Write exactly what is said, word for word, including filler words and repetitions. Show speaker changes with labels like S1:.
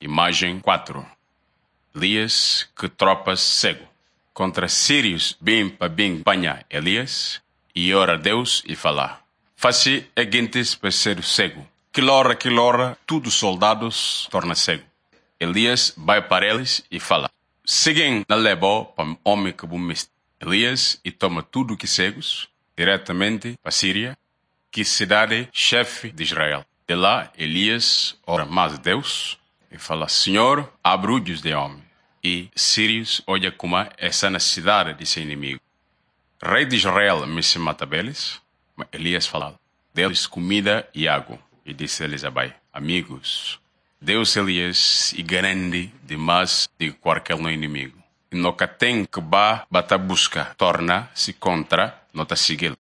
S1: Imagem quatro. Elias que tropa cego. Contra sírios bem para bem panha Elias e ora a Deus e falar. Faci a gentes para ser cego. Quilora, quilora, tudo soldados torna cego. Elias vai para eles e fala. Seguem na leva para homem que bumiste. Elias e toma tudo que cegos diretamente para Síria, que cidade chefe de Israel. De lá, Elias ora mais a Deus e fala, Senhor, abre olhos de homem. E Sírios olha como essa necessidade de seu inimigo. Rei de Israel me se mata beles, mas Elias fala, deles comida e água. E disse eles abai, amigos, Deus Elias é grande demais de qualquer inimigo. E nunca tem que ba bata busca, torna-se contra, nota seguir.